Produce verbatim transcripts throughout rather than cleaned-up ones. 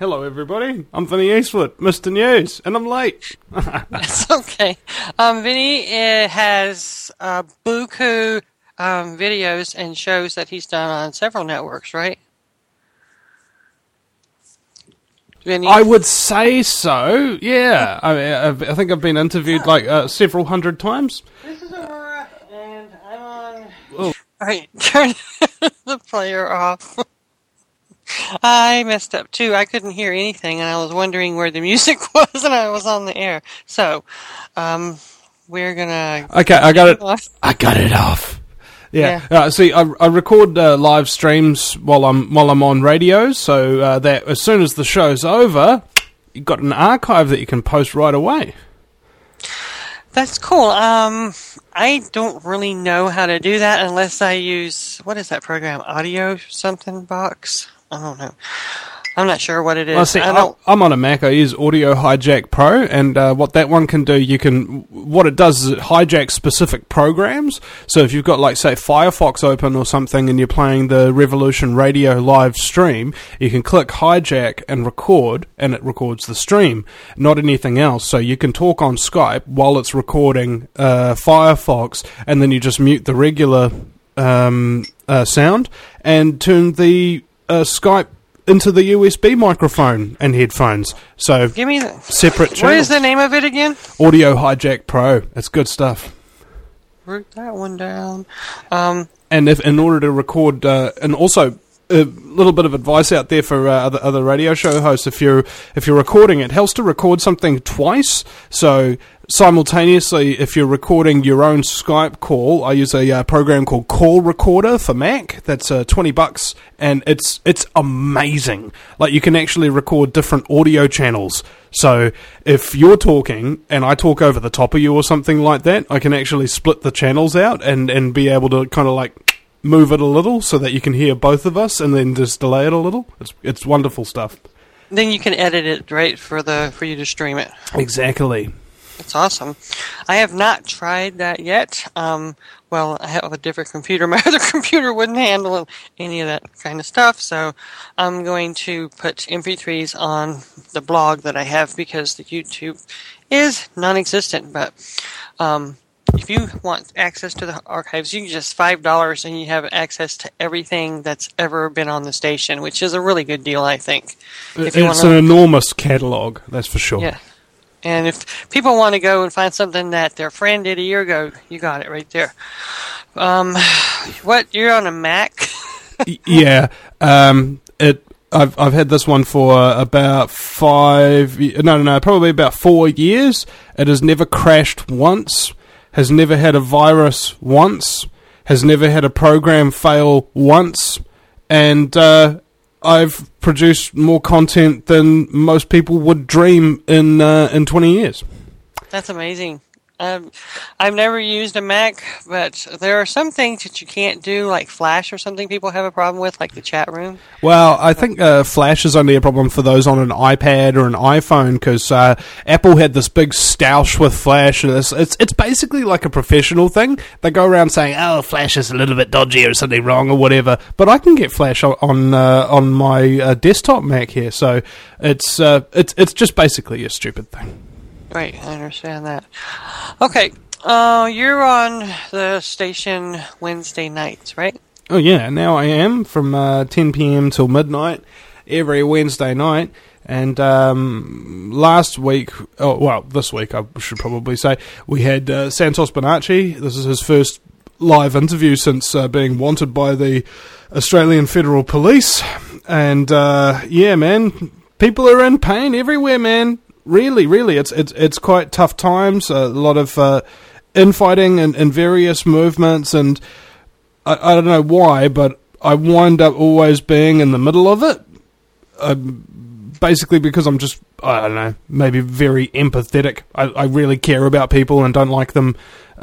Hello, everybody. I'm Vinny Eastwood, Mister News, and I'm late. That's okay. Um, Vinny uh, has uh, buku um, videos and shows that he's done on several networks, right? Vinny? I would say so, yeah. I, mean, I've, I think I've been interviewed like uh, several hundred times. This is Aurora, and I'm on... Oh. All right, turn the player off. I messed up too. I couldn't hear anything, and I was wondering where the music was, and I was on the air. So, um, we're gonna. Okay, I got it. Off. I got it off. Yeah. yeah. Uh, see, I, I record uh, live streams while I'm while I'm on radio, so uh, that as soon as the show's over, you've got an archive that you can post right away. That's cool. Um, I don't really know how to do that unless I use what is that program? Audio something box. I don't know. I'm not sure what it is. Well, see, I don't... I'm on a Mac. I use Audio Hijack Pro, and uh, what that one can do, you can. What it does is it hijacks specific programs. So if you've got, like, say, Firefox open or something, and you're playing the Revolution Radio live stream, you can click hijack and record, and it records the stream, not anything else. So you can talk on Skype while it's recording uh, Firefox, and then you just mute the regular um, uh, sound and turn the uh, Skype into the U S B microphone and headphones. So Give me the, separate channels. What is the name of it again? Audio Hijack Pro. It's good stuff. Wrote that one down. Um, and if in order to record, uh, and also a little bit of advice out there for uh, other other radio show hosts. If you're if you're recording, it helps to record something twice. So simultaneously, if you're recording your own Skype call, I use a uh, program called Call Recorder for Mac. That's uh, twenty bucks, and it's it's amazing. Like, you can actually record different audio channels. So if you're talking and I talk over the top of you or something like that, I can actually split the channels out and and be able to kind of like move it a little so that you can hear both of us, and then just delay it a little. It's it's wonderful stuff. Then you can edit it, right, for the for you to stream it. Exactly. That's awesome. I have not tried that yet. Um, well, I have a different computer. My other computer wouldn't handle any of that kind of stuff, so I'm going to put M P threes on the blog that I have because the YouTube is non-existent. But um, if you want access to the archives, you can just five dollars and you have access to everything that's ever been on the station, which is a really good deal, I think. If it's an enormous catalog, that's for sure. Yeah. And if people want to go and find something that their friend did a year ago, you got it right there. Um, what, you're on a Mac? Yeah. Um, it. I've I've had this one for about five. No, no, no. Probably about four years. It has never crashed once. Has never had a virus once. Has never had a program fail once. And uh, I've produced more content than most people would dream in uh, in twenty years. That's amazing. Um, I've never used a Mac, but there are some things that you can't do, like Flash or something people have a problem with, like the chat room. Well, I think uh, Flash is only a problem for those on an iPad or an iPhone, because uh, Apple had this big stoush with Flash. And it's, it's it's basically like a professional thing. They go around saying, oh, Flash is a little bit dodgy or something wrong or whatever. But I can get Flash on on, uh, on my uh, desktop Mac here, so it's uh, it's it's just basically a stupid thing. Right, I understand that. Okay, uh, you're on the station Wednesday nights, right? Oh, yeah, now I am, from uh, ten p.m. till midnight, every Wednesday night. And um, last week, oh, well, this week I should probably say, we had uh, Santos Bonacci. This is his first live interview since uh, being wanted by the Australian Federal Police. And, uh, yeah, man, people are in pain everywhere, man. Really, really, it's it's it's quite tough times. A lot of uh, infighting in, in various movements, and I, I don't know why, but I wind up always being in the middle of it. Uh, basically, because I'm just, I don't know, maybe very empathetic. I, I really care about people and don't like them.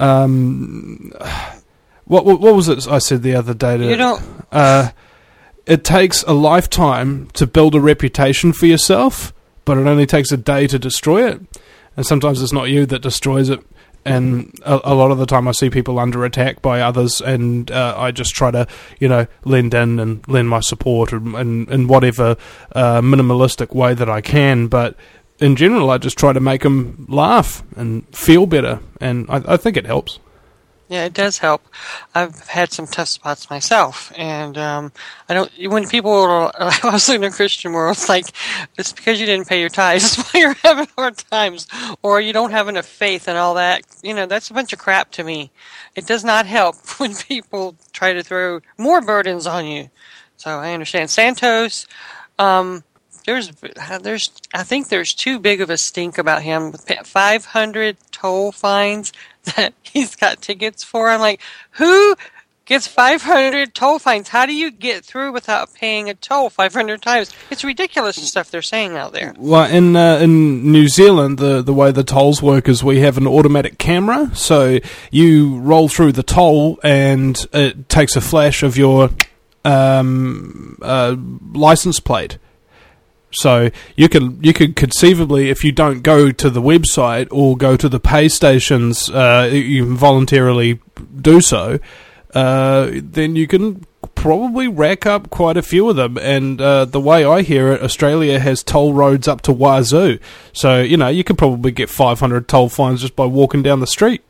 Um, what, what what was it I said the other day? To, you don't. Uh, it takes a lifetime to build a reputation for yourself, but it only takes a day to destroy it. And sometimes it's not you that destroys it. and a, a lot of the time I see people under attack by others, and uh, I just try to, you know, lend in and lend my support in, in, in whatever uh, minimalistic way that I can. But in general, I just try to make them laugh and feel better, and I, I think it helps. Yeah, it does help. I've had some tough spots myself, and um, I don't. When people, are, I was in the Christian world, it's like it's because you didn't pay your tithes, that's why you're having hard times, or you don't have enough faith and all that. You know, that's a bunch of crap to me. It does not help when people try to throw more burdens on you. So I understand. Santos, um, there's, there's, I think there's too big of a stink about him. five hundred toll fines that he's got tickets for. I'm like, who gets five hundred toll fines? How do you get through without paying a toll five hundred times? It's ridiculous the stuff they're saying out there. Well, in uh, in New Zealand, the, the way the tolls work is we have an automatic camera. So you roll through the toll and it takes a flash of your um, uh, license plate. So you can you could conceivably, if you don't go to the website or go to the pay stations, uh, you can voluntarily do so. Uh, then you can probably rack up quite a few of them. And uh, the way I hear it, Australia has toll roads up to wazoo. So you know you could probably get five hundred toll fines just by walking down the street.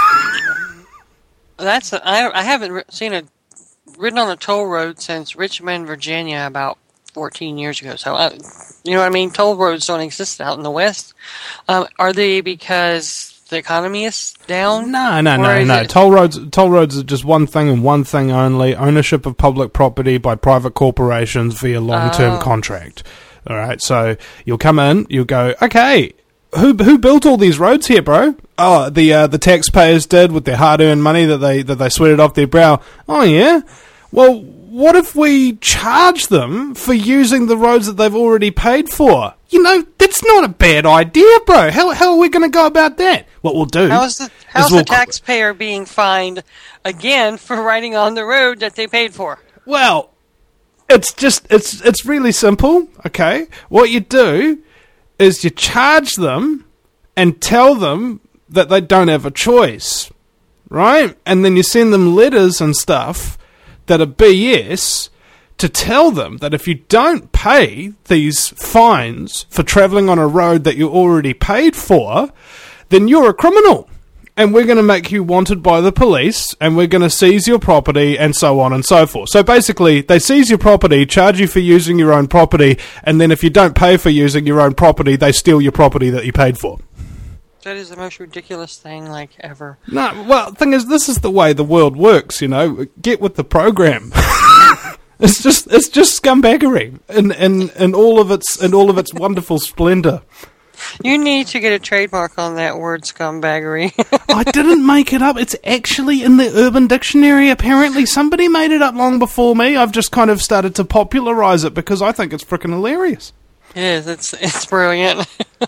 That's a, I, I haven't seen a ridden on a toll road since Richmond, Virginia, about fourteen years ago. So, uh, you know what I mean? Toll roads don't exist out in the West. Um, are they because the economy is down? No, no, no, no. It- toll roads, toll roads are just one thing and one thing only: ownership of public property by private corporations via long-term Oh. contract. All right, so you'll come in, you'll go, okay, who who built all these roads here, bro? Oh, the uh, the taxpayers did with their hard-earned money that they that they sweated off their brow. Oh yeah, well. What if we charge them for using the roads that they've already paid for? You know, that's not a bad idea, bro. How, how are we going to go about that? What we'll do How's the, how's is we'll the taxpayer being fined again for riding on the road that they paid for? Well, it's just, it's it's really simple, okay? What you do is you charge them and tell them that they don't have a choice, right? And then you send them letters and stuff that are B S to tell them that if you don't pay these fines for travelling on a road that you already paid for, then you're a criminal. And we're going to make you wanted by the police, and we're going to seize your property, and so on and so forth. So basically, they seize your property, charge you for using your own property, and then if you don't pay for using your own property, they steal your property that you paid for. That is the most ridiculous thing, like, ever. No, well, the thing is, this is the way the world works, you know. Get with the program. It's just, it's just scumbaggery in, in, in all of its, in all of its wonderful splendour. You need to get a trademark on that word, scumbaggery. I didn't make it up. It's actually in the Urban Dictionary. Apparently, somebody made it up long before me. I've just kind of started to popularise it because I think it's frickin' hilarious. It is. It's it's brilliant.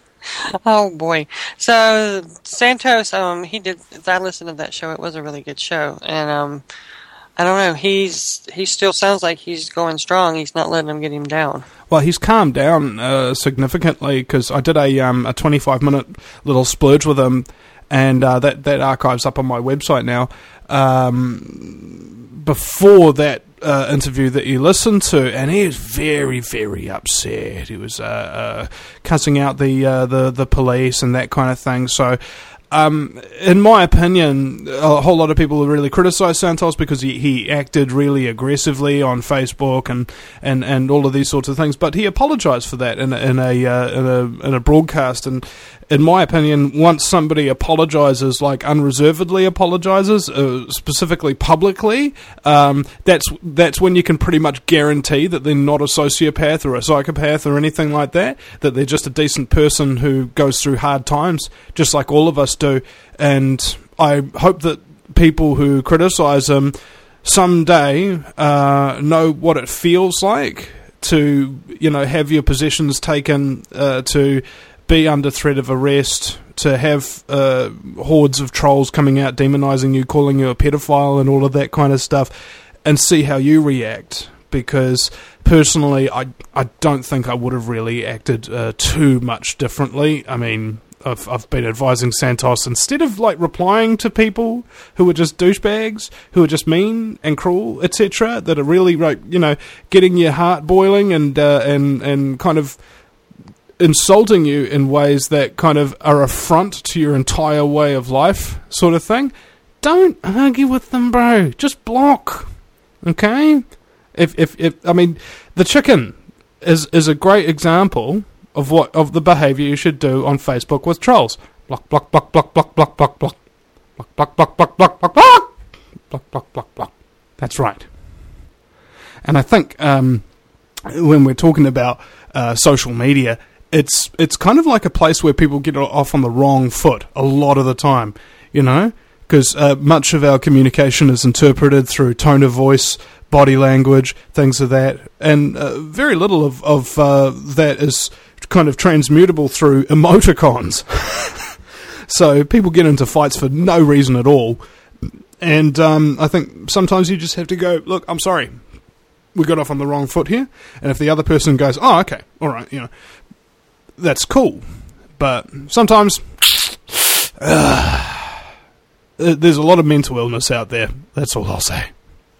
Oh boy! So Santos, um, he did. I listened to that show. It was a really good show, and um, I don't know. He's he still sounds like he's going strong. He's not letting them get him down. Well, he's calmed down uh, significantly because I did a um a twenty-five minute little splurge with him, and uh, that that archive's up on my website now. Um, before that. Uh, interview that you listened to, and he was very, very upset. He was uh, uh, cussing out the, uh, the the police and that kind of thing. So, um, in my opinion, a whole lot of people really criticise Santos because he, he acted really aggressively on Facebook and, and, and all of these sorts of things. But he apologised for that in a, in a uh, in a in a broadcast. And in my opinion, once somebody apologises, like unreservedly apologises, uh, specifically publicly, um, that's that's when you can pretty much guarantee that they're not a sociopath or a psychopath or anything like that, that they're just a decent person who goes through hard times, just like all of us do. And I hope that people who criticise him someday uh, know what it feels like to, you know, have your possessions taken, uh, to be under threat of arrest, to have uh, hordes of trolls coming out demonising you, calling you a pedophile and all of that kind of stuff, and see how you react. Because personally, I I don't think I would have really acted uh, too much differently. I mean, I've, I've been advising Santos, instead of like replying to people who are just douchebags, who are just mean and cruel, et cetera, that are really like, you know, getting your heart boiling and uh, and and kind of insulting you in ways that kind of are affront to your entire way of life, sort of thing. Don't argue with them, bro. Just block. Okay? If if if I mean, the chicken is is a great example of what of the behaviour you should do on Facebook with trolls. Block, block, block, block, block, block, block, block, block, block, block, block, block, block, block, block, block, block, block. That's right. And I think um, when we're talking about uh, social media, it's it's kind of like a place where people get off on the wrong foot a lot of the time, you know, because uh, much of our communication is interpreted through tone of voice, body language, things of that, and uh, very little of, of uh, that is kind of transmutable through emoticons. So people get into fights for no reason at all, and um, I think sometimes you just have to go, look, I'm sorry, we got off on the wrong foot here, and if the other person goes, oh, okay, all right, you know, that's cool, but sometimes uh, there's a lot of mental illness out there, that's all I'll say.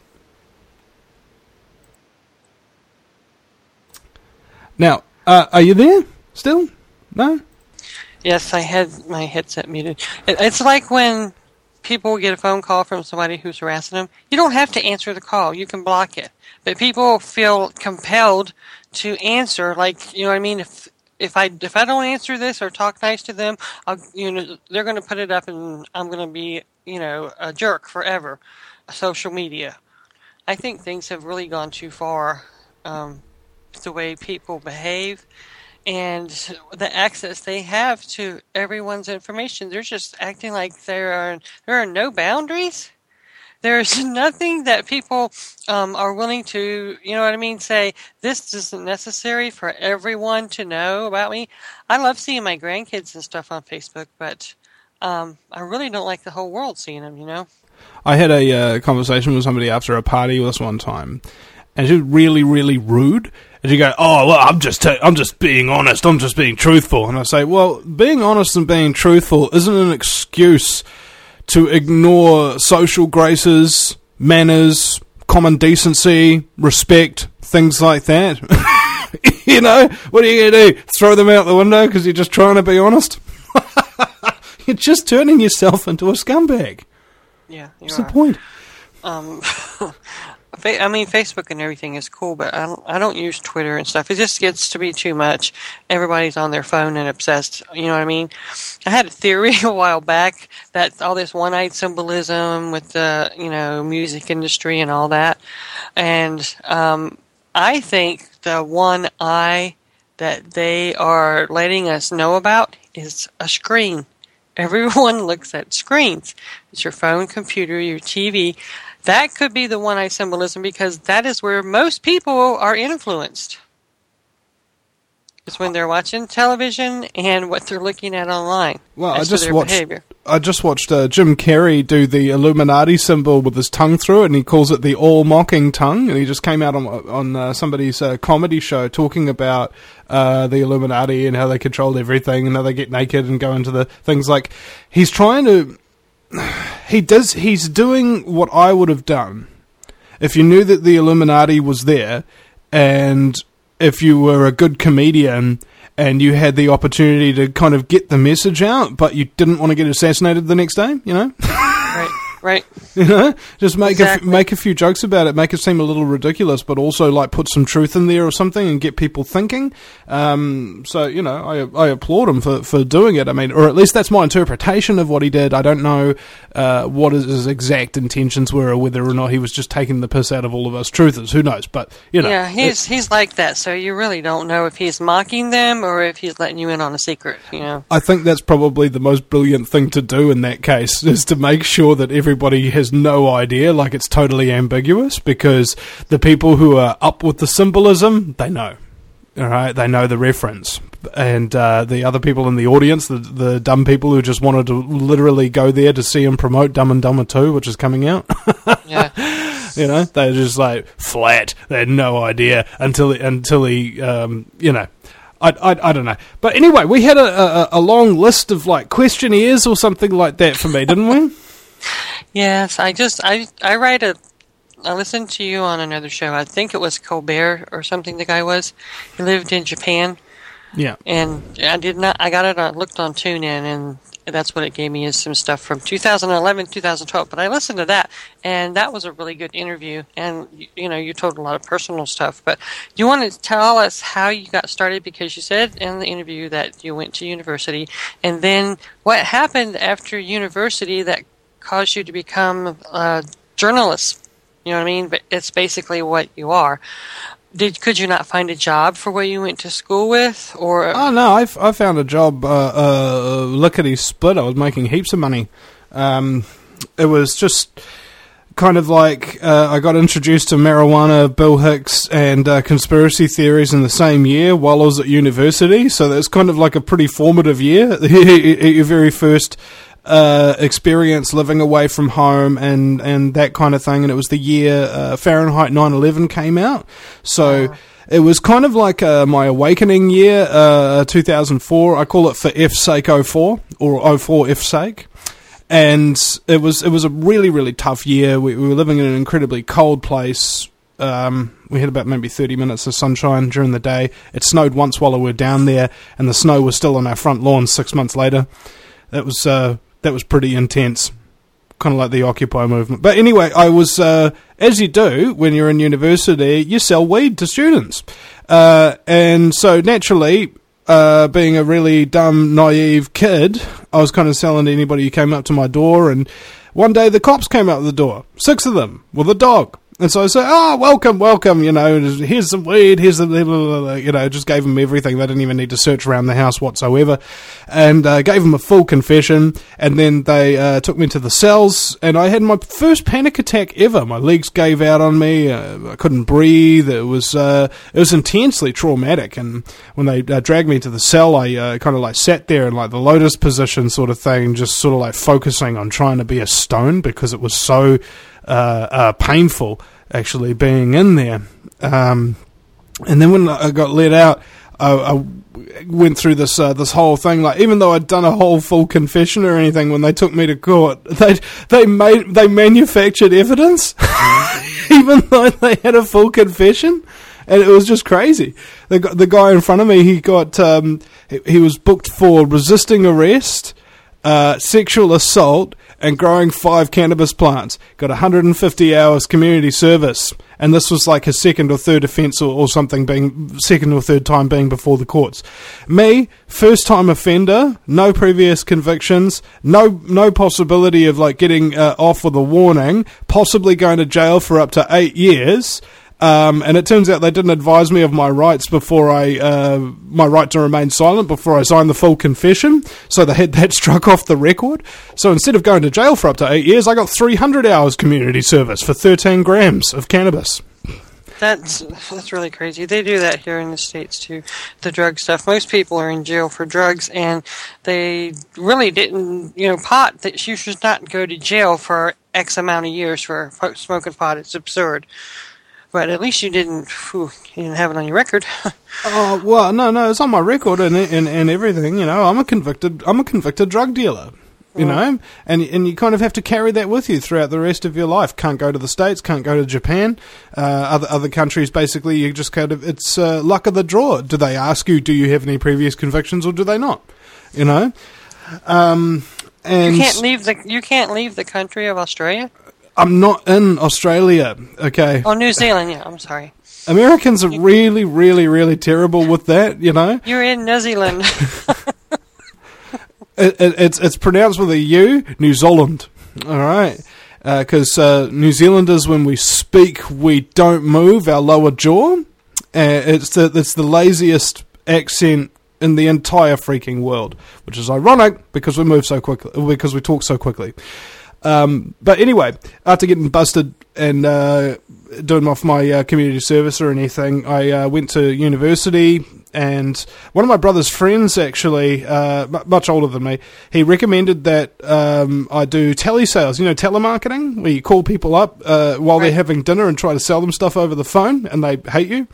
Now, uh, are you there still? No? Yes, I had my headset muted. It, it's like when people get a phone call from somebody who's harassing them. You don't have to answer the call. You can block it. But people feel compelled to answer, like, you know what I mean? If if I if I don't answer this or talk nice to them, I'll, you know, they're going to put it up and I'm going to be, you know, a jerk forever. Social media. I think things have really gone too far. Um the way people behave and the access they have to everyone's information. They're just acting like there are there are no boundaries. There's nothing that people um, are willing to, you know what I mean, say, this isn't necessary for everyone to know about me. I love seeing my grandkids and stuff on Facebook, but um, I really don't like the whole world seeing them, you know? I had a uh, conversation with somebody after a party this one time, and she was really, really rude. And you go, oh, well, I'm just ta- I'm just being honest, I'm just being truthful. And I say, well, being honest and being truthful isn't an excuse to ignore social graces, manners, common decency, respect, things like that. You know, what are you going to do? Throw them out the window because you're just trying to be honest? You're just turning yourself into a scumbag. Yeah, you What's are. the point? Um... I mean, Facebook and everything is cool, but I don't, I don't use Twitter and stuff. It just gets to be too much. Everybody's on their phone and obsessed. You know what I mean? I had a theory a while back that all this one-eyed symbolism with the, you know, music industry and all that. And um, I think the one eye that they are letting us know about is a screen. Everyone looks at screens. It's your phone, computer, your T V. That could be the one-eye symbolism because that is where most people are influenced. It's when they're watching television and what they're looking at online. Well, I as just to their watched. behavior. I just watched uh, Jim Carrey do the Illuminati symbol with his tongue through it, and he calls it the all-mocking tongue. And he just came out on on uh, somebody's uh, comedy show talking about uh, the Illuminati and how they controlled everything, and how they get naked and go into the things like. He's trying to. He does. He's doing what I would have done if you knew that the Illuminati was there, and if you were a good comedian and you had the opportunity to kind of get the message out, but you didn't want to get assassinated the next day. You know, right, right. You know, just make Exactly. a, make a few jokes about it, make it seem a little ridiculous, but also like put some truth in there or something and get people thinking. Um, so, you know, I I applaud him for, for doing it. I mean, or at least that's my interpretation of what he did. I don't know uh, what his exact intentions were or whether or not he was just taking the piss out of all of us truthers. Who knows? But, you know. Yeah, he's he's like that, so you really don't know if he's mocking them or if he's letting you in on a secret, you know. I think that's probably the most brilliant thing to do in that case, is to make sure that everybody has no idea, like it's totally ambiguous, because the people who are up with the symbolism, they know. All right, they know the reference. And uh, the other people in the audience, the the dumb people who just wanted to literally go there to see him promote Dumb and Dumber two, which is coming out. Yeah. You know, they're just like flat. They had no idea until until he, um, you know. I, I, I don't know. But anyway, we had a, a, a long list of like questionnaires or something like that for me, didn't we? Yes, I just I I write a. I listened to you on another show. I think it was Colbert or something. The guy was. He lived in Japan. Yeah. And I did not. I got it. I looked on TuneIn, and that's what it gave me is some stuff from two thousand eleven, two thousand twelve. But I listened to that, and that was a really good interview. And you know, you told a lot of personal stuff. But do you want to tell us how you got started? Because you said in the interview that you went to university, and then what happened after university that caused you to become a journalist. You know what I mean? But it's basically what you are. Did could you not find a job for what you went to school with, or? Oh no, I, I found a job. Uh, uh, lickety split. I was making heaps of money. Um, it was just kind of like uh, I got introduced to marijuana, Bill Hicks, and uh, conspiracy theories in the same year while I was at university. So that's kind of like a pretty formative year. Your very first. Uh, experience living away from home and, and that kind of thing, and it was the year uh, Fahrenheit nine eleven came out, so uh. it was kind of like uh, my awakening year, uh, two thousand four. I call it for F's sake oh four, or oh four F's sake, and it was it was a really really tough year. We, we were living in an incredibly cold place. Um, we had about maybe thirty minutes of sunshine during the day. It snowed once while we were down there, and the snow was still on our front lawn six months later. That was uh, that was pretty intense, kind of like the Occupy movement. But anyway, I was, uh, as you do when you're in university, you sell weed to students. Uh, and so naturally, uh, being a really dumb, naive kid, I was kind of selling to anybody who came up to my door. And one day the cops came up the door, six of them, with a dog. And so I said, oh, welcome, welcome, you know, here's some weed, here's some, you know, just gave them everything. They didn't even need to search around the house whatsoever. And uh, gave them a full confession. And then they uh, took me to the cells, and I had my first panic attack ever. My legs gave out on me. Uh, I couldn't breathe. It was uh, it was intensely traumatic. And when they uh, dragged me to the cell, I uh, kind of like sat there in like the lotus position sort of thing, just sort of like focusing on trying to be a stone because it was so uh, uh, painful actually being in there. Um, and then when I got let out, I, I went through this uh, this whole thing. Like, even though I'd done a whole full confession or anything, when they took me to court, they they made they manufactured evidence, even though they had a full confession, and it was just crazy. The the guy in front of me, he got um, he, he was booked for resisting arrest, uh, sexual assault, and growing five cannabis plants. Got one hundred fifty hours community service. And this was like his second or third offence or, or something, being second or third time being before the courts. Me, first time offender, no previous convictions, no no possibility of like getting uh, off with a warning, possibly going to jail for up to eight years. Um, and it turns out they didn't advise me of my rights before I, uh, my right to remain silent before I signed the full confession. So they had that struck off the record. So instead of going to jail for up to eight years, I got three hundred hours community service for thirteen grams of cannabis. That's that's really crazy. They do that here in the States too, the drug stuff. Most people are in jail for drugs, and they really didn't, you know, pot, that you should not go to jail for X amount of years for smoking pot. It's absurd. But at least you didn't, whew, you didn't have it on your record. Oh, well, no, no, it's on my record and, and and everything, you know. I'm a convicted, I'm a convicted drug dealer, you mm. know, and and you kind of have to carry that with you throughout the rest of your life. Can't go to the States, can't go to Japan, uh, other other countries. Basically, you just kind of, it's uh, luck of the draw. Do they ask you, do you have any previous convictions, or do they not? You know, um, and you can't leave the you can't leave the country of Australia. I'm not in Australia, okay? Oh, New Zealand, yeah, I'm sorry. Americans are really, really, really terrible with that, you know? You're in New Zealand. it, it, it's it's pronounced with a U, New Zealand, all right? Because uh, uh, New Zealanders, when we speak, we don't move our lower jaw. Uh, it's, the, it's the laziest accent in the entire freaking world, which is ironic because we move so quickly, because we talk so quickly. Um, but anyway, after getting busted and uh, doing off my uh, community service or anything, I uh, went to university, and one of my brother's friends, actually, uh, m- much older than me, he recommended that um, I do telesales, you know, telemarketing, where you call people up uh, while right. they're having dinner and try to sell them stuff over the phone, and they hate you.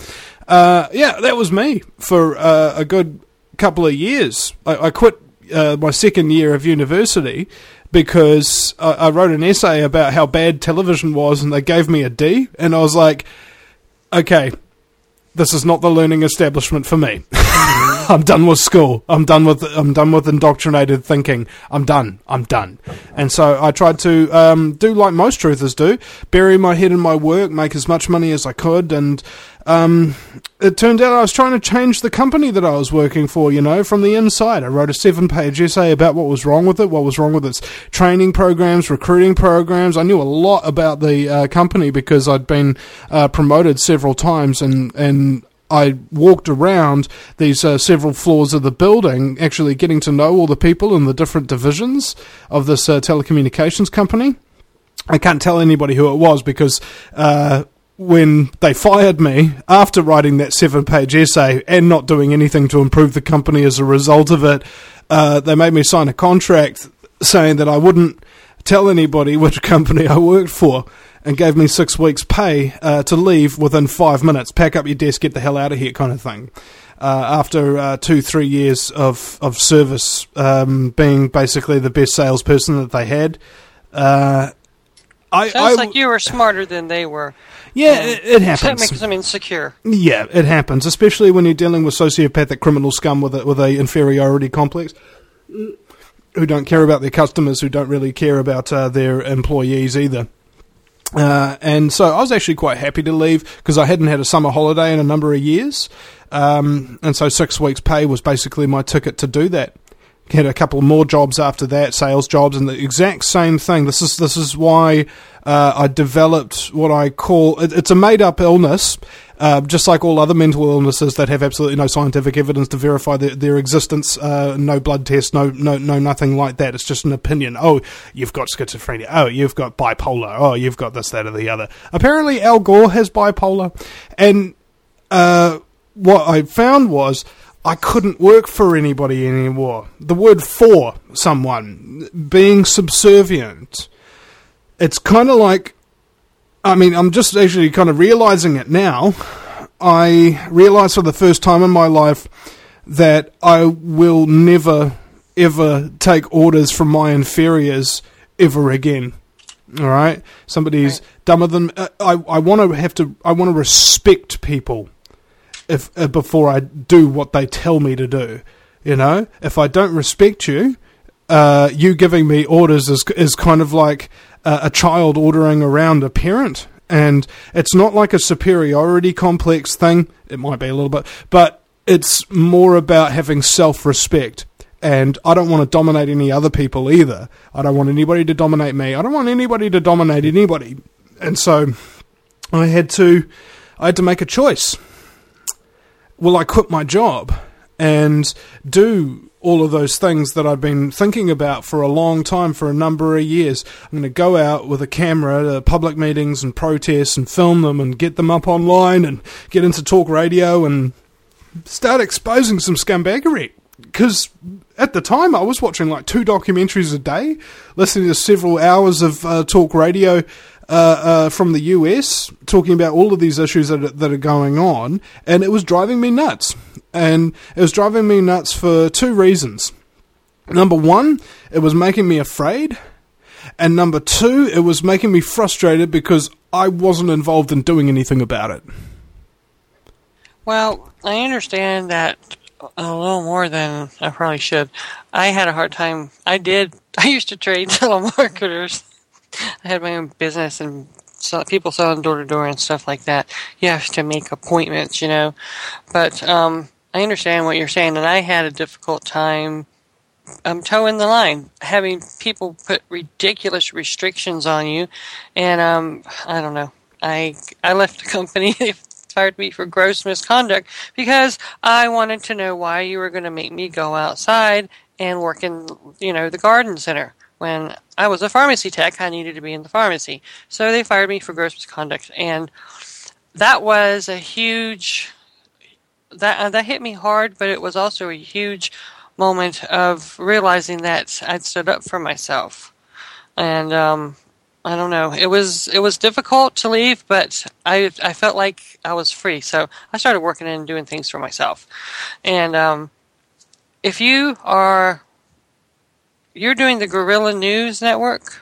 uh, yeah, that was me for uh, a good couple of years. I, I quit uh, my second year of university because I, I wrote an essay about how bad television was, and they gave me a D, and I was like, okay, this is not the learning establishment for me. I'm done with school. I'm done with I'm done with indoctrinated thinking. I'm done. I'm done. And so I tried to um, do like most truthers do, bury my head in my work, make as much money as I could, and um, it turned out I was trying to change the company that I was working for, you know, from the inside. I wrote a seven-page essay about what was wrong with it, what was wrong with its training programs, recruiting programs. I knew a lot about the uh, company because I'd been uh, promoted several times, and and I walked around these uh, several floors of the building, actually getting to know all the people in the different divisions of this uh, telecommunications company. I can't tell anybody who it was because uh, when they fired me after writing that seven-page essay and not doing anything to improve the company as a result of it, uh, they made me sign a contract saying that I wouldn't tell anybody which company I worked for, and gave me six weeks' pay uh, to leave within five minutes. Pack up your desk, get the hell out of here, kind of thing. Uh, after uh, two, three years of of service, um, being basically the best salesperson that they had, uh, I sounds I, like you were smarter than they were. Yeah, um, it, it happens. That makes them insecure. Yeah, it happens, especially when you're dealing with sociopathic criminal scum with a, with a inferiority complex, who don't care about their customers, who don't really care about uh, their employees either. Uh, and so I was actually quite happy to leave because I hadn't had a summer holiday in a number of years. Um, and so six weeks' pay was basically my ticket to do that. Had a couple more jobs after that, sales jobs, and the exact same thing. This is this is why uh, I developed what I call it, it's a made-up illness, uh, just like all other mental illnesses that have absolutely no scientific evidence to verify their, their existence. Uh, no blood test, no no no nothing like that. It's just an opinion. Oh, you've got schizophrenia. Oh, you've got bipolar. Oh, you've got this, that, or the other. Apparently, Al Gore has bipolar, and uh, what I found was I couldn't work for anybody anymore. The word for someone, being subservient, it's kind of like, I mean, I'm just actually kind of realizing it now. I realize for the first time in my life that I will never, ever take orders from my inferiors ever again. All right? Somebody's right. dumber than... Uh, I, I want to have to... I want to respect people. If uh, before I do what they tell me to do, you know, if I don't respect you, uh, you giving me orders is is kind of like uh, a child ordering around a parent, and it's not like a superiority complex thing. It might be a little bit, but it's more about having self-respect. And I don't want to dominate any other people either. I don't want anybody to dominate me. I don't want anybody to dominate anybody. And so I had to, I had to make a choice. Will I quit my job and do all of those things that I've been thinking about for a long time, for a number of years? I'm going to go out with a camera to public meetings and protests and film them and get them up online and get into talk radio and start exposing some scumbaggery. Because at the time I was watching like two documentaries a day, listening to several hours of uh, talk radio Uh, uh, from the U S, talking about all of these issues that are, that are going on, and it was driving me nuts. And it was driving me nuts for two reasons. Number one, it was making me afraid, and number two, it was making me frustrated because I wasn't involved in doing anything about it. Well, I understand that a little more than I probably should. I had a hard time. I did. I used to trade telemarketers. I had my own business and so people selling door to door and stuff like that. You have to make appointments, you know. But um, I understand what you're saying, and I had a difficult time um, towing the line, having people put ridiculous restrictions on you. And um, I don't know. I I left the company. They fired me for gross misconduct because I wanted to know why you were going to make me go outside and work in, you know, the garden center. When I was a pharmacy tech, I needed to be in the pharmacy. So they fired me for gross misconduct. And that was a huge, that uh, that hit me hard, but it was also a huge moment of realizing that I'd stood up for myself. And um, I don't know. It was it was difficult to leave, but I I felt like I was free, so I started working and doing things for myself. And um, if you are you're doing the Guerrilla News Network.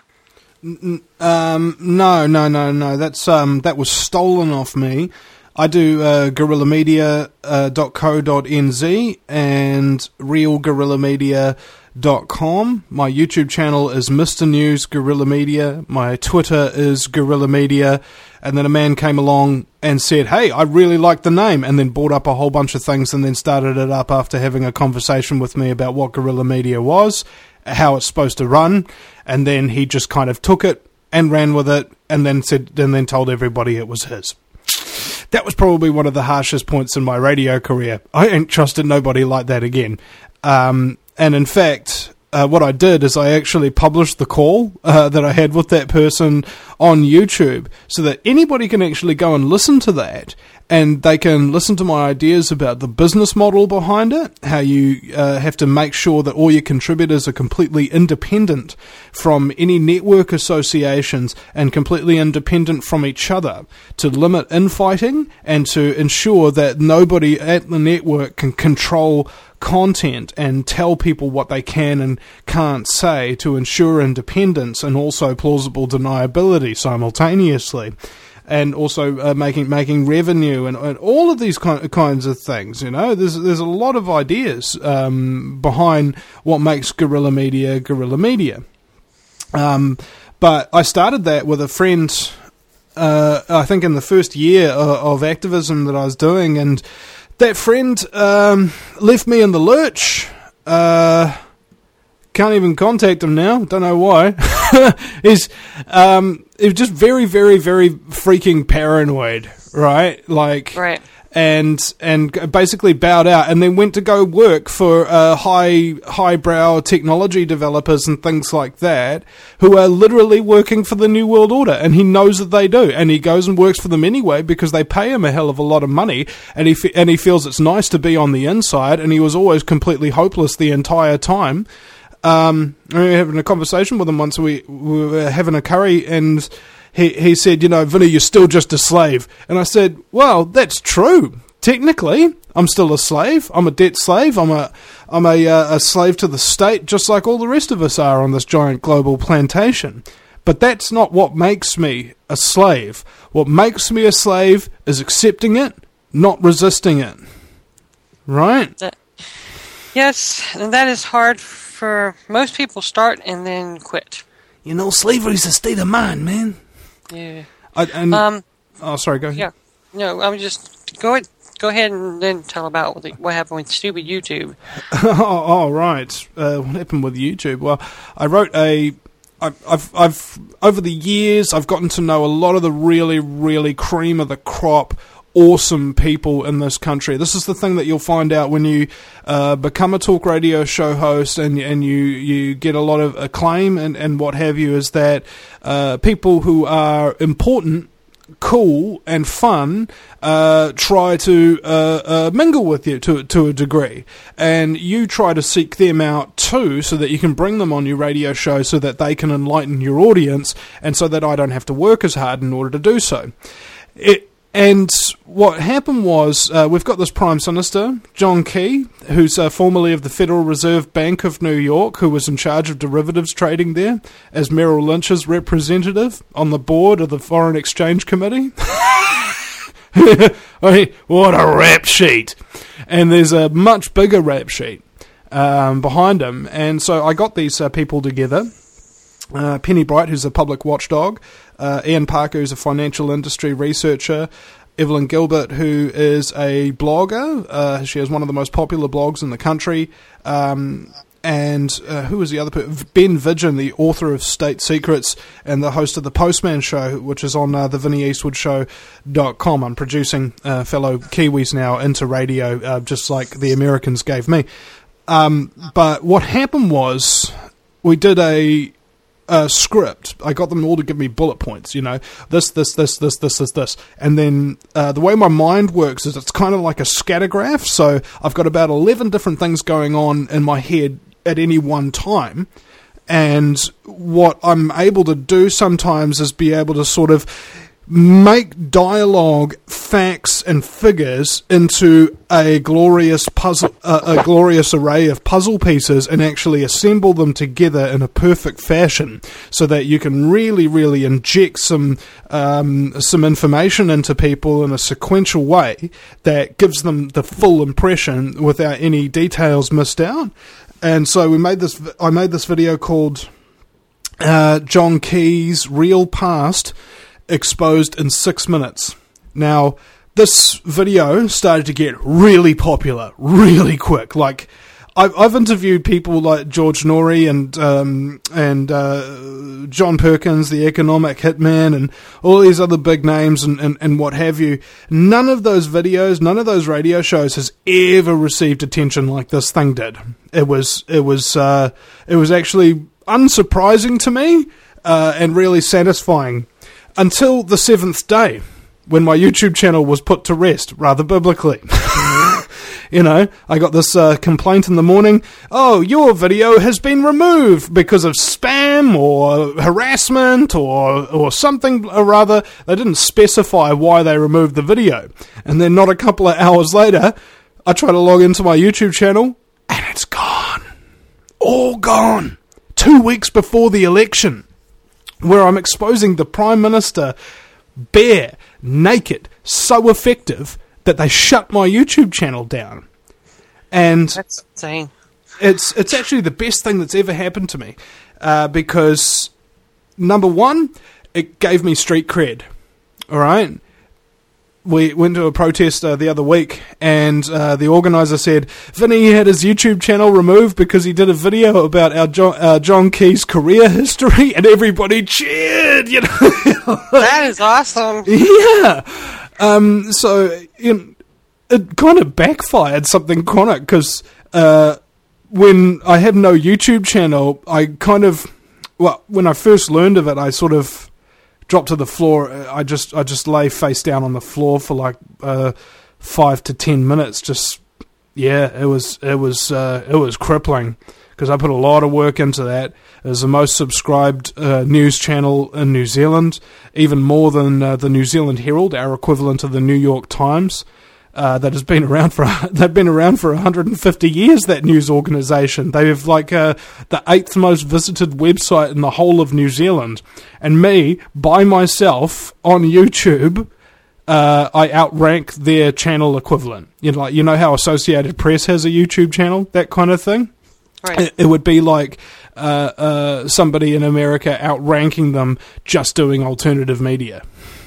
Um, no, no, no, no. That's um, that was stolen off me. I do uh, guerrilla media dot co dot n z and real guerrilla media dot com. My YouTube channel is Mister News Guerrilla Media. My Twitter is Guerrilla Media. And then a man came along and said, hey, I really like the name, and then brought up a whole bunch of things and then started it up after having a conversation with me about what Guerrilla Media was, how it's supposed to run, and then he just kind of took it and ran with it and then said, and then told everybody it was his. That was probably one of the harshest points in my radio career. I ain't trusted nobody like that again. Um, and in fact, uh, what I did is I actually published the call uh, that I had with that person on YouTube so that anybody can actually go and listen to that, and they can listen to my ideas about the business model behind it, how you uh, have to make sure that all your contributors are completely independent from any network associations and completely independent from each other to limit infighting and to ensure that nobody at the network can control content and tell people what they can and can't say, to ensure independence and also plausible deniability simultaneously. And also uh, making making revenue and, and all of these kind, kinds of things. You know, there's there's a lot of ideas um, behind what makes Guerrilla Media Guerrilla Media. Um, but I started that with a friend. Uh, I think in the first year of, of activism that I was doing, and that friend um, left me in the lurch. Uh, can't even contact him now. Don't know why. He's um, he was just very, very, very freaking paranoid, right? Like, right. And and basically bowed out, and then went to go work for uh, high highbrow technology developers and things like that, who are literally working for the New World Order, and he knows that they do, and he goes and works for them anyway because they pay him a hell of a lot of money, and he f- and he feels it's nice to be on the inside, and he was always completely hopeless the entire time. Um, we were having a conversation with him once. We, we were having a curry, and he he said, you know, Vinny, you're still just a slave. And I said, well, that's true. Technically, I'm still a slave. I'm a debt slave. I'm a I'm a, uh, a slave to the state, just like all the rest of us are on this giant global plantation. But that's not what makes me a slave. What makes me a slave is accepting it, not resisting it. Right? That, yes, and that is hard for most people. Start and then quit. You know, slavery's a state of mind, man. Yeah. I, and, um. Oh, sorry. Go ahead. Yeah. No, I'm just go ahead. Go ahead and then tell about what, the, what happened with stupid YouTube. oh, oh, right. Uh, what happened with YouTube? Well, I wrote a. I, I've, I've over the years, I've gotten to know a lot of the really, really cream of the crop, awesome people in this country. This is the thing that you'll find out when you uh, become a talk radio show host and and you, you get a lot of acclaim and, and what have you, is that uh, people who are important, cool and fun uh, try to uh, uh, mingle with you to to a degree, and you try to seek them out too, so that you can bring them on your radio show, so that they can enlighten your audience, and so that I don't have to work as hard in order to do so. It. And what happened was, uh, we've got this Prime Minister, John Key, who's uh, formerly of the Federal Reserve Bank of New York, who was in charge of derivatives trading there, as Merrill Lynch's representative on the board of the Foreign Exchange Committee. I mean, what a rap sheet. And there's a much bigger rap sheet um, behind him. And so I got these uh, people together. Uh, Penny Bright, who's a public watchdog, uh, Ian Parker, who's a financial industry researcher, Evelyn Gilbert, who is a blogger. Uh, she has one of the most popular blogs in the country. Um, and uh, who was the other person? Ben Vidgen, the author of State Secrets and the host of The Postman Show, which is on uh, the vinnie eastwood show dot com. I'm producing uh, fellow Kiwis now into radio, uh, just like the Americans gave me. Um, but what happened was, we did a... Uh, script. I got them all to give me bullet points, you know, this, this, this, this, this, this, this. And then uh, the way my mind works is it's kind of like a scattergraph, so I've got about eleven different things going on in my head at any one time. And what I'm able to do sometimes is be able to sort of make dialogue, facts, and figures into a glorious puzzle, uh, a glorious array of puzzle pieces, and actually assemble them together in a perfect fashion, so that you can really, really inject some um, some information into people in a sequential way that gives them the full impression without any details missed out. And so we made this. I made this video called uh, John Key's Real Past Exposed in six minutes. Now, this video started to get really popular, really quick. Like, I've, I've interviewed people like George Norrie and um, and uh, John Perkins, the economic hitman, and all these other big names and, and, and what have you. None of those videos, none of those radio shows has ever received attention like this thing did. It was it was uh, it was actually unsurprising to me uh, and really satisfying. Until the seventh day, when my YouTube channel was put to rest, rather biblically. You know, I got this uh, complaint in the morning, oh, your video has been removed because of spam or harassment or or something or other. They didn't specify why they removed the video. And then not a couple of hours later, I try to log into my YouTube channel, and it's gone. All gone. Two weeks before the election, where I'm exposing the Prime Minister bare, naked, so effective that they shut my YouTube channel down. And that's insane. It's it's actually the best thing that's ever happened to me, uh, because number one, it gave me street cred. All right. We went to a protest uh, the other week, and uh, the organizer said Vinny had his YouTube channel removed because he did a video about our John, uh, John Key's career history, and everybody cheered. You know, that is awesome. Yeah. Um, so you know, it kind of backfired something chronic, because uh, when I have no YouTube channel, I kind of well, when I first learned of it, I sort of dropped to the floor. I just I just lay face down on the floor for like uh, five to ten minutes. Just yeah, it was it was uh, it was crippling, because I put a lot of work into that. It was the most subscribed uh, news channel in New Zealand, even more than uh, the New Zealand Herald, our equivalent of the New York Times. Uh, that has been around for they've been around for one hundred fifty years. That news organisation, they have like uh, the eighth most visited website in the whole of New Zealand, and me by myself on YouTube, uh, I outrank their channel equivalent. You know, like you know how Associated Press has a YouTube channel, that kind of thing. Right. It, it would be like uh, uh, somebody in America outranking them just doing alternative media.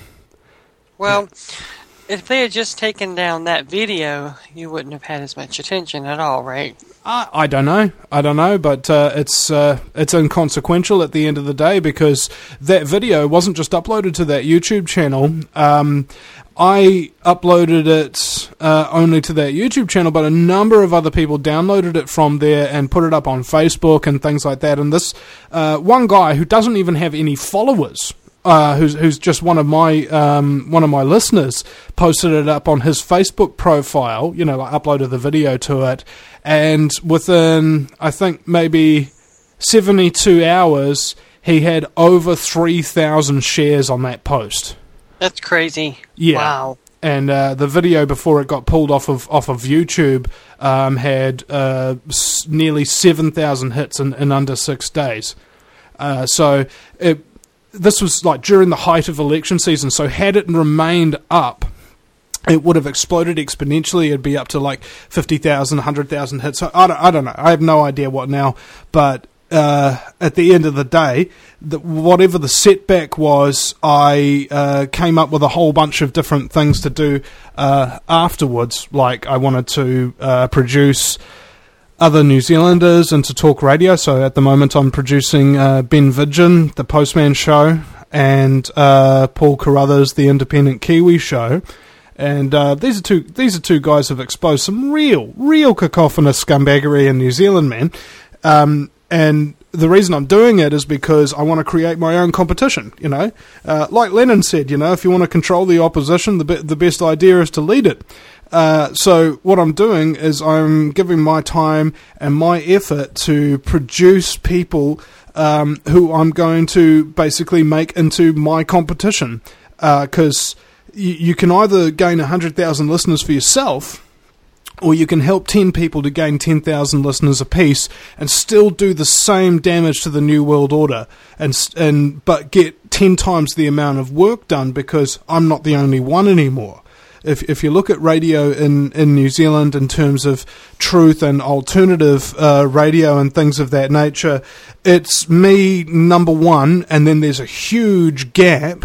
Well. If they had just taken down that video, you wouldn't have had as much attention at all, right? Uh, I don't know. I don't know, but uh, it's uh, it's inconsequential at the end of the day, because that video wasn't just uploaded to that YouTube channel. Um, I uploaded it uh, only to that YouTube channel, but a number of other people downloaded it from there and put it up on Facebook and things like that. And this uh, one guy who doesn't even have any followers, Uh, who's who's just one of my um, one of my listeners, posted it up on his Facebook profile. You know, like uploaded the video to it, and within I think maybe seventy-two hours, he had over three thousand shares on that post. That's crazy. Yeah. Wow. And uh, the video, before it got pulled off of off of YouTube, um, had uh, s- nearly seven thousand hits in, in under six days. Uh, so it. This was like during the height of election season, so had it remained up, it would have exploded exponentially. It'd be up to like fifty thousand, one hundred thousand hits. So I don't, I don't know. I have no idea what now. But uh, at the end of the day, the, whatever the setback was, I uh, came up with a whole bunch of different things to do uh, afterwards. Like I wanted to uh, produce other New Zealanders into talk radio. So at the moment I'm producing uh, Ben Vidgen, the Postman Show, and uh, Paul Carruthers, the Independent Kiwi Show. And uh, these are two these are two guys who have exposed some real, real cacophonous scumbaggery in New Zealand, man. Um, and the reason I'm doing it is because I want to create my own competition, you know. Uh, like Lenin said, you know, if you want to control the opposition, the be- the best idea is to lead it. Uh, so what I'm doing is I'm giving my time and my effort to produce people um, who I'm going to basically make into my competition. Because uh, you, you can either gain one hundred thousand listeners for yourself, or you can help ten people to gain ten thousand listeners apiece and still do the same damage to the New World Order, and and but get ten times the amount of work done, because I'm not the only one anymore. If if you look at radio in, in New Zealand in terms of truth and alternative uh, radio and things of that nature, it's me, number one, and then there's a huge gap,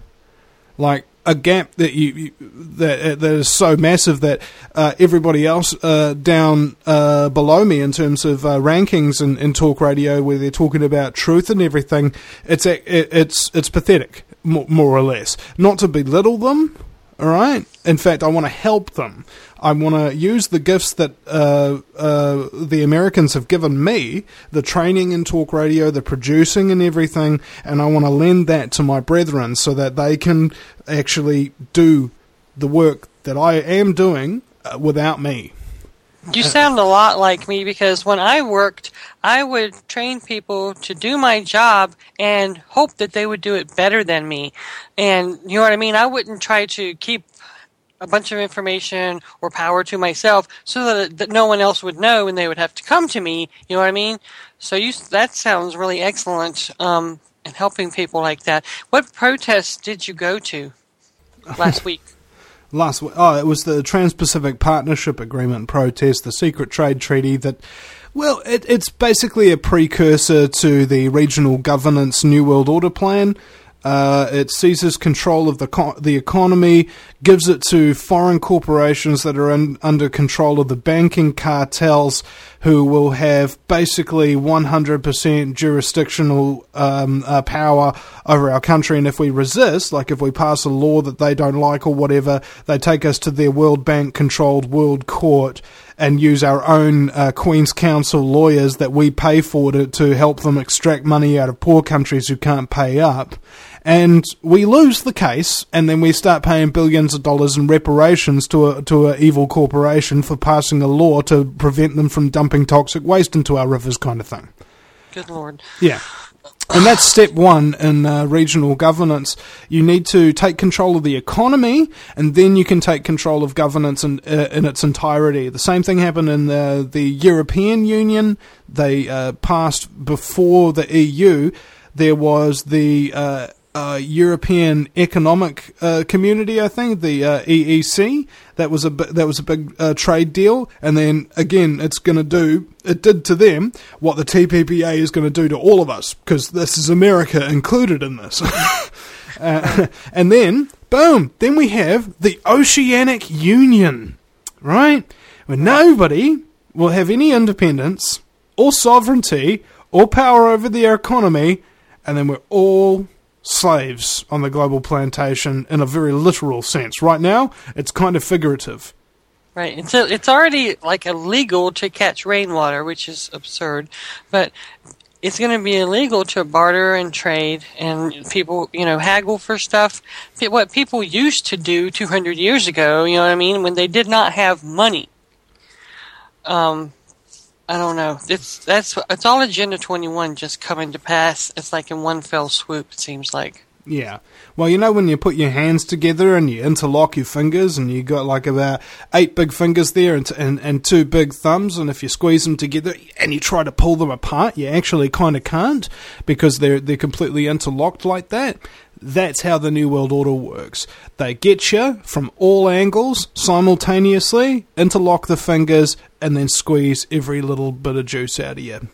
like a gap that you, you that that is so massive that uh, everybody else uh, down uh, below me in terms of uh, rankings in, in talk radio, where they're talking about truth and everything, it's it, it's it's pathetic, more, more or less. Not to belittle them. All right. In fact, I want to help them. I want to use the gifts that uh, uh, the Americans have given me, the training in talk radio, the producing and everything, and I want to lend that to my brethren so that they can actually do the work that I am doing uh, without me. You sound a lot like me, because when I worked, I would train people to do my job and hope that they would do it better than me. And you know what I mean? I wouldn't try to keep a bunch of information or power to myself so that, that no one else would know and they would have to come to me. You know what I mean? So you, that sounds really excellent, um, in helping people like that. What protests did you go to last week? Last week, oh, it was the Trans-Pacific Partnership Agreement protest, the secret trade treaty that, well, it, it's basically a precursor to the Regional Governance New World Order plan. Uh, it seizes control of the co- the economy, gives it to foreign corporations that are in, under control of the banking cartels, who will have basically one hundred percent jurisdictional um, uh, power over our country. And if we resist, like if we pass a law that they don't like or whatever, they take us to their World Bank-controlled World Court and use our own uh, Queen's Counsel lawyers that we pay for to, to help them extract money out of poor countries who can't pay up. And we lose the case, and then we start paying billions of dollars in reparations to a to an evil corporation for passing a law to prevent them from dumping toxic waste into our rivers, kind of thing. Good Lord. Yeah. And that's step one in uh, regional governance. You need to take control of the economy, and then you can take control of governance in, uh, in its entirety. The same thing happened in the, the European Union. They uh, passed before the E U. There was the uh, uh, European Economic uh, Community, I think, the uh, E E C. That was a that was a big uh, trade deal, and then again, it's going to do it did to them what the T P P A is going to do to all of us, because this is America included in this. uh, and then, boom, then we have the Oceanic Union, right? Where nobody will have any independence or sovereignty or power over their economy, and then we're all slaves on the global plantation in a very literal sense. Right now, it's kind of figurative. Right. It's a, it's already like illegal to catch rainwater, which is absurd, but it's going to be illegal to barter and trade, and people, you know, haggle for stuff. What people used to do two hundred years ago, you know what I mean, when they did not have money. Um, I don't know. It's that's it's all Agenda twenty-one just coming to pass. It's like in one fell swoop, it seems like. Yeah. Well, you know when you put your hands together and you interlock your fingers, and you got like about eight big fingers there and, and, and two big thumbs, and if you squeeze them together and you try to pull them apart, you actually kind of can't, because they're they're completely interlocked like that. That's how the New World Order works. They get you from all angles simultaneously, interlock the fingers, and then squeeze every little bit of juice out of you.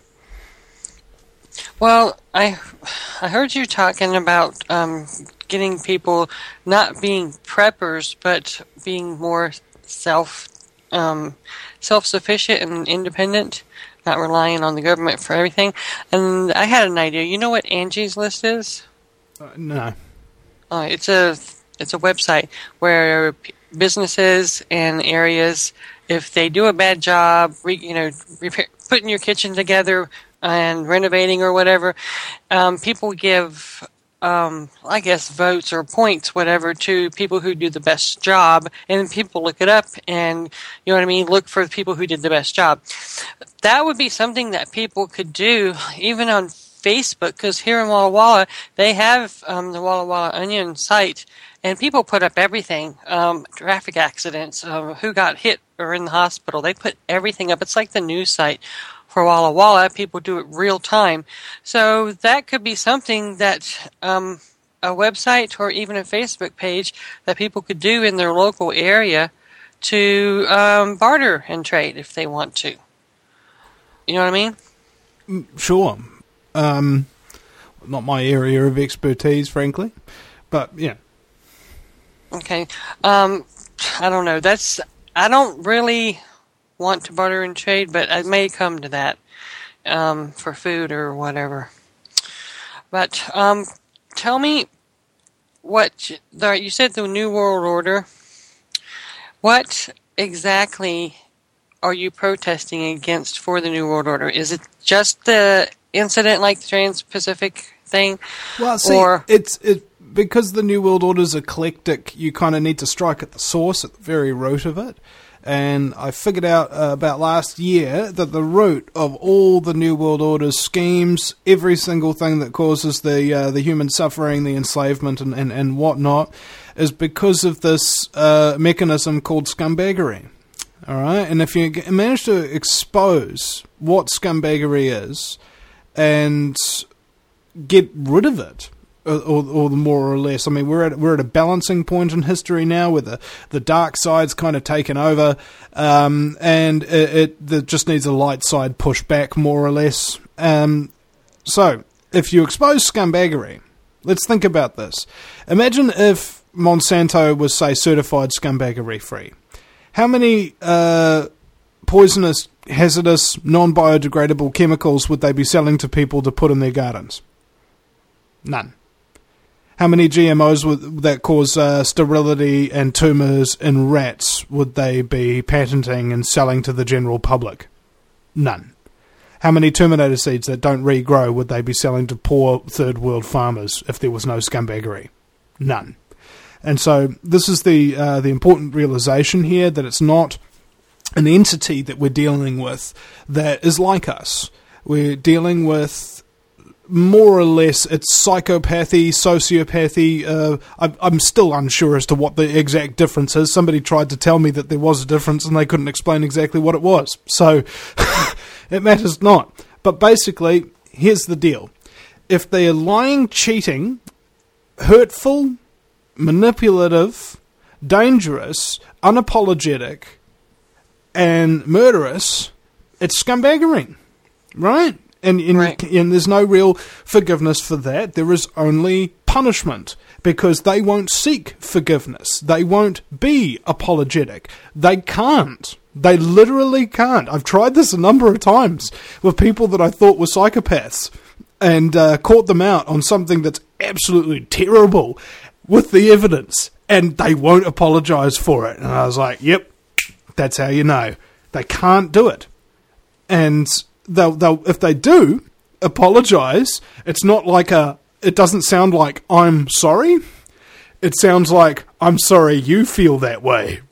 Well, I I heard you talking about um, getting people not being preppers, but being more self um, self-sufficient and independent, not relying on the government for everything. And I had an idea. You know what Angie's List is? Uh, no. Uh, it's a it's a website where p- businesses and areas, if they do a bad job, re, you know, repair, putting your kitchen together and renovating or whatever, um, people give, um, I guess, votes or points, whatever, to people who do the best job, and people look it up and, you know what I mean, look for the people who did the best job. That would be something that people could do, even on Facebook, because here in Walla Walla, they have um, the Walla Walla Onion site, and people put up everything, um, traffic accidents, uh, who got hit or in the hospital. They put everything up. It's like the news site for Walla Walla. People do it real time. So that could be something that um, a website or even a Facebook page that people could do in their local area to um, barter and trade if they want to. You know what I mean? Sure. Um, not my area of expertise, frankly. But, yeah. Okay. Um, I don't know. That's I don't really want to barter and trade, but it may come to that um, for food or whatever. But um, tell me what the, you said the New World Order. What exactly are you protesting against for the New World Order? Is it just the incident like the Trans-Pacific thing? Well, see, or it's it. Because the New World Order is eclectic, you kind of need to strike at the source, at the very root of it. And I figured out uh, about last year that the root of all the New World Order's schemes, every single thing that causes the uh, the human suffering, the enslavement and, and, and whatnot, is because of this uh, mechanism called scumbaggery. All right? And if you manage to expose what scumbaggery is and get rid of it, Or, or more or less. I mean, we're at we're at a balancing point in history now, where the, the dark side's kind of taken over, um, and it, it, it just needs a light side pushed back, more or less. Um, so, if you expose scumbaggery, let's think about this. Imagine if Monsanto was, say, certified scumbaggery free. How many uh, poisonous, hazardous, non-biodegradable chemicals would they be selling to people to put in their gardens? None. How many G M Os would, that cause uh, sterility and tumours in rats would they be patenting and selling to the general public? None. How many Terminator seeds that don't regrow would they be selling to poor third world farmers if there was no scumbaggery? None. And so this is the uh, the important realisation here, that it's not an entity that we're dealing with that is like us. We're dealing with more or less, it's psychopathy, sociopathy. Uh, I, I'm still unsure as to what the exact difference is. Somebody tried to tell me that there was a difference and they couldn't explain exactly what it was. So, it matters not. But basically, here's the deal. If they are lying, cheating, hurtful, manipulative, dangerous, unapologetic, and murderous, it's scumbaggery, right? And, and, right. and there's no real forgiveness for that. There is only punishment, because they won't seek forgiveness. They won't be apologetic. They can't. They literally can't. I've tried this a number of times with people that I thought were psychopaths and uh, caught them out on something that's absolutely terrible with the evidence, and they won't apologize for it. And I was like, yep, that's how you know. They can't do it. And They'll, they'll, if they do apologize, it's not like a, it doesn't sound like, I'm sorry. It sounds like, I'm sorry you feel that way.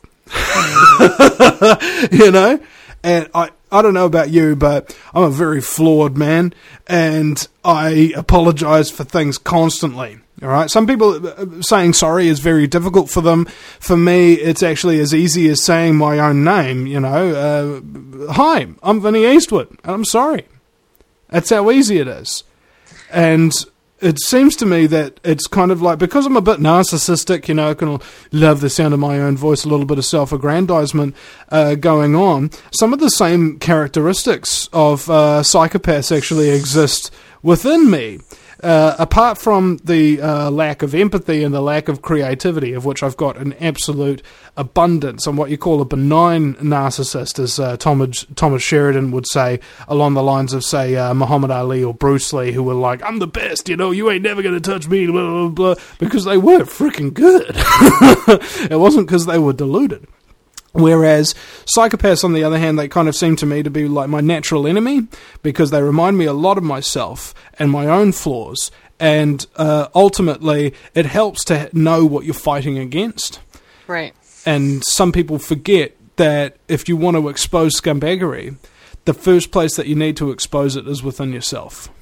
You know? And I, I don't know about you, but I'm a very flawed man, and I apologize for things constantly. All right. Some people saying sorry is very difficult for them. For me, it's actually as easy as saying my own name. You know, uh, hi, I'm Vinny Eastwood, and I'm sorry. That's how easy it is. And it seems to me that it's kind of like, because I'm a bit narcissistic, you know, I can love the sound of my own voice, a little bit of self-aggrandizement uh, going on. Some of the same characteristics of uh, psychopaths actually exist within me. Uh, apart from the uh, lack of empathy and the lack of creativity, of which I've got an absolute abundance. I'm what you call a benign narcissist, as uh, Thomas, Thomas Sheridan would say, along the lines of, say, uh, Muhammad Ali or Bruce Lee, who were like, I'm the best, you know, you ain't never going to touch me, blah, blah, blah, because they were freaking good. It wasn't because they were deluded. Whereas psychopaths, on the other hand, they kind of seem to me to be like my natural enemy, because they remind me a lot of myself and my own flaws, and uh, ultimately it helps to know what you're fighting against. Right. And some people forget that if you want to expose scumbaggery, the first place that you need to expose it is within yourself.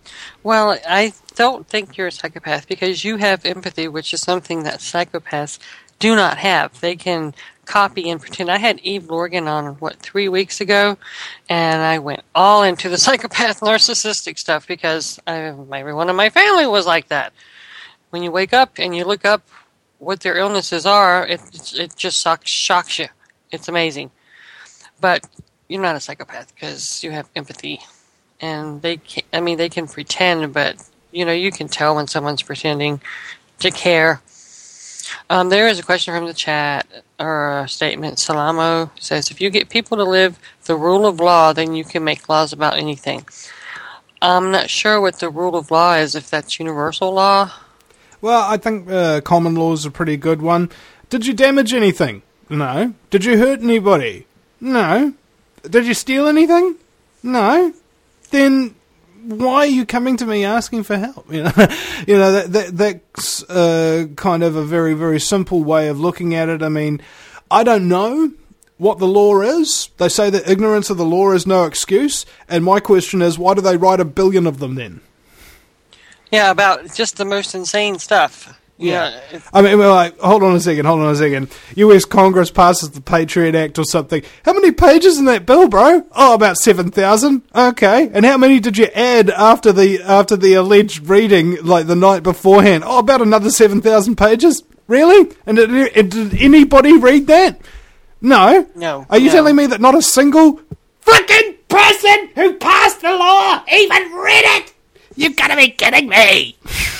Well, I don't think you're a psychopath because you have empathy, which is something that psychopaths do not have. They can copy and pretend. I had Eve Lorgan on, what, three weeks ago, and I went all into the psychopath narcissistic stuff because I, everyone in my family was like that. When you wake up and you look up what their illnesses are, it, it just shocks, shocks you. It's amazing. But you're not a psychopath because you have empathy. And they can, I mean, they can pretend, but, you know, you can tell when someone's pretending to care. Um, there is a question from the chat, or a statement. Salamo says, if you get people to live the rule of law, then you can make laws about anything. I'm not sure what the rule of law is, if that's universal law. Well, I think uh, common law is a pretty good one. Did you damage anything? No. Did you hurt anybody? No. Did you steal anything? No. Then why are you coming to me asking for help? You know, you know that, that that's uh, kind of a very, very simple way of looking at it. I mean, I don't know what the law is. They say that ignorance of the law is no excuse. And my question is, why do they write a billion of them then? Yeah, about just the most insane stuff. Yeah. yeah. I mean, we're like, hold on a second, hold on a second. U S Congress passes the Patriot Act or something. How many pages in that bill, bro? Oh, about seven thousand. Okay. And how many did you add after the after the alleged reading, like the night beforehand? Oh, about another seven thousand pages? Really? And did, did anybody read that? No. No. Are you no. telling me that not a single frickin' person who passed the law even read it? You've got to be kidding me.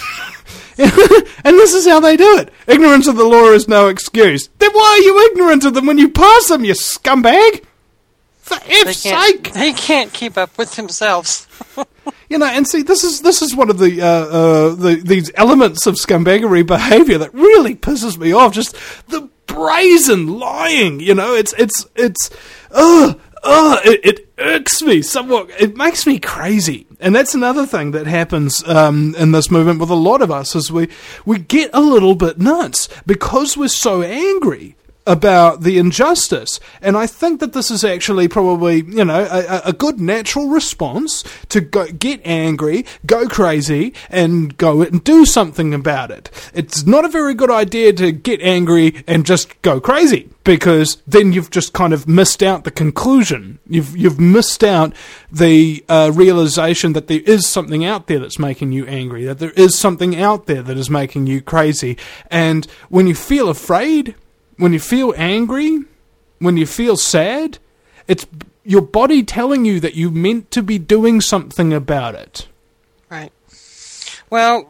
And this is how they do it. Ignorance of the law is no excuse. Then why are you ignorant of them when you pass them, you scumbag? For F's sake. They can't keep up with themselves. You know, and see, this is this is one of the, uh, uh, the these elements of scumbaggery behaviour that really pisses me off. Just the brazen lying. You know, it's it's it's. Ugh. Oh, it, it irks me somewhat. It makes me crazy. And that's another thing that happens um, in this movement with a lot of us is we, we get a little bit nuts because we're so angry about the injustice. And I think that this is actually probably, you know, a, a good natural response to go, get angry, go crazy, and go and do something about it. It's not a very good idea to get angry and just go crazy, because then you've just kind of missed out the conclusion. You've you've missed out the uh, realization that there is something out there that's making you angry, that there is something out there that is making you crazy. And when you feel afraid, when you feel angry, when you feel sad, it's your body telling you that you meant to be doing something about it. Right. Well,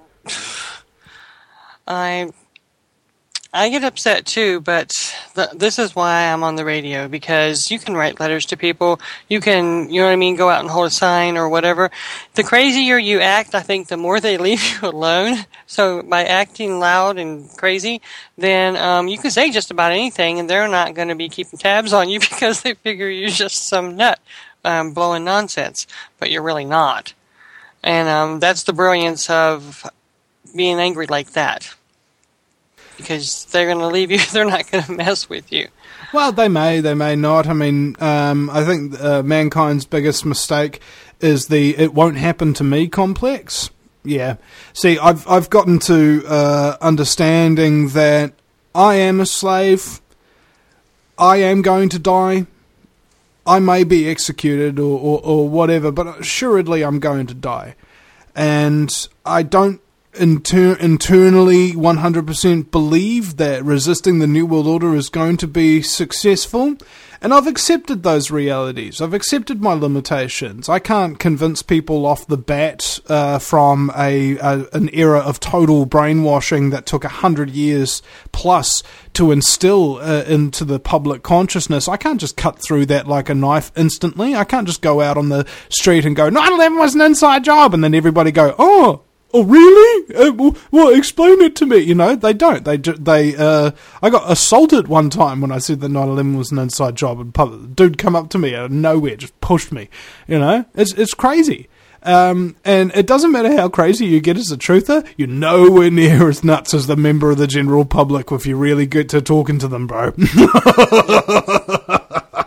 I I get upset too, but th- this is why I'm on the radio, because you can write letters to people. You can, you know what I mean, go out and hold a sign or whatever. The crazier you act, I think the more they leave you alone. So by acting loud and crazy, then um, you can say just about anything, and they're not going to be keeping tabs on you because they figure you're just some nut um, blowing nonsense, but you're really not. And um, that's the brilliance of being angry like that. Because they're going to leave you, they're not going to mess with you. Well, they may, they may not. I mean, um, I think uh, mankind's biggest mistake is the "it won't happen to me" complex. Yeah. See, I've I've gotten to uh, understanding that I am a slave. I am going to die. I may be executed or, or, or whatever, but assuredly I'm going to die. And I don't Inter- internally one hundred percent believe that resisting the New World Order is going to be successful, and I've accepted those realities. I've accepted my limitations. I can't convince people off the bat uh, from a, a an era of total brainwashing that took a hundred years plus to instill uh, into the public consciousness. I can't just cut through that like a knife instantly. I can't just go out on the street and go, nine eleven was an inside job, and then everybody go, oh, Oh really? Uh, well, well, explain it to me. You know, they don't. They they. Uh, I got assaulted one time when I said that nine eleven was an inside job, and public. The dude come up to me out of nowhere, just pushed me. You know, it's it's crazy. Um, and it doesn't matter how crazy you get as a truther, you're nowhere near as nuts as the member of the general public if you really get to talking to them, bro.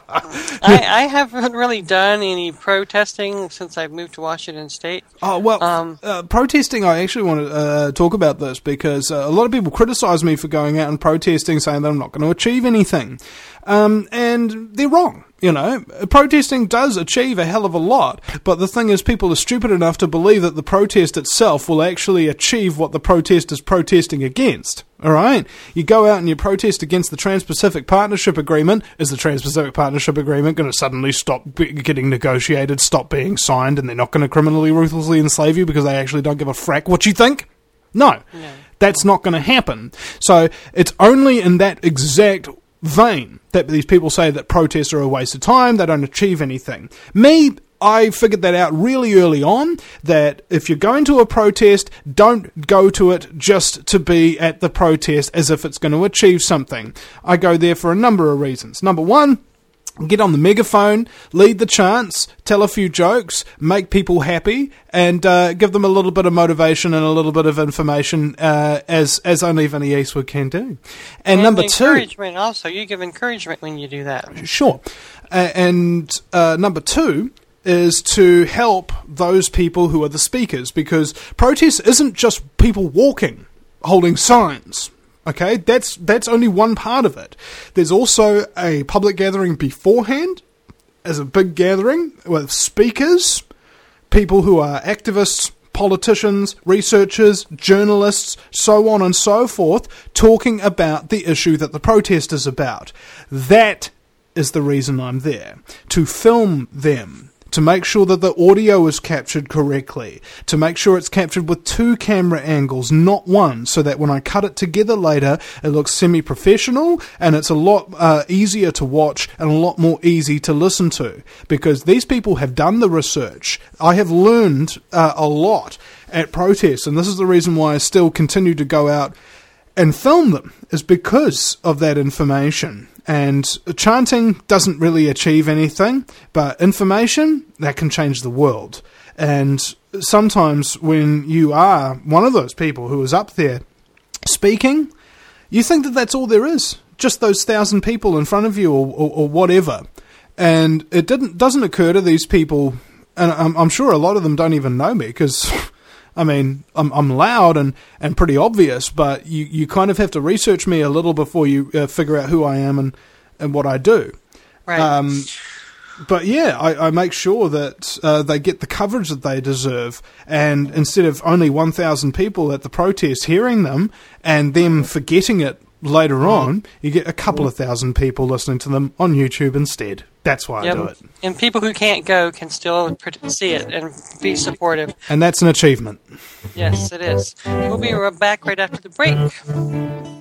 I, I haven't really done any protesting since I've moved to Washington State. Oh, well, Um, uh, protesting, I actually want to uh, talk about this because uh, a lot of people criticise me for going out and protesting, saying that I'm not going to achieve anything. Um, and they're wrong. You know, protesting does achieve a hell of a lot, but the thing is people are stupid enough to believe that the protest itself will actually achieve what the protest is protesting against. Alright? You go out and you protest against the Trans-Pacific Partnership Agreement. Is the Trans-Pacific Partnership Agreement going to suddenly stop be- getting negotiated, stop being signed, and they're not going to criminally, ruthlessly enslave you because they actually don't give a frack what you think? No. No. That's not going to happen. So, it's only in that exact vein that these people say that protests are a waste of time, they don't achieve anything. Me, I figured that out really early on, that if you're going to a protest, don't go to it just to be at the protest as if it's going to achieve something. I go there for a number of reasons. Number one, get on the megaphone, lead the chants, tell a few jokes, make people happy, and uh, give them a little bit of motivation and a little bit of information, uh, as as only Vinnie Eastwood can do. And, and number two, encouragement also. You give encouragement when you do that. Sure. Uh, and uh, number two is to help those people who are the speakers, because protest isn't just people walking, holding signs. Okay, that's that's only one part of it. There's also a public gathering beforehand, as a big gathering with speakers, people who are activists, politicians, researchers, journalists, so on and so forth, talking about the issue that the protest is about. That is the reason I'm there, to film them, to make sure that the audio is captured correctly, to make sure it's captured with two camera angles, not one, so that when I cut it together later, it looks semi-professional, and it's a lot uh, easier to watch and a lot more easy to listen to, because these people have done the research. I have learned uh, a lot at protests, and this is the reason why I still continue to go out and film them, is because of that information. And chanting doesn't really achieve anything, but information, that can change the world. And sometimes when you are one of those people who is up there speaking, you think that that's all there is, just those thousand people in front of you, or, or, or whatever. And it didn't doesn't occur to these people, and I'm, I'm sure a lot of them don't even know me, because I mean, I'm, I'm loud and, and pretty obvious, but you, you kind of have to research me a little before you uh, figure out who I am and, and what I do. Right. Um, but yeah, I, I make sure that uh, they get the coverage that they deserve, and instead of only one thousand people at the protest hearing them and them forgetting it later on, you get a couple of thousand people listening to them on YouTube instead. That's why Yep. I do it. And people who can't go can still pr- see it and be supportive. And that's an achievement. Yes, it is. We'll be back right after the break.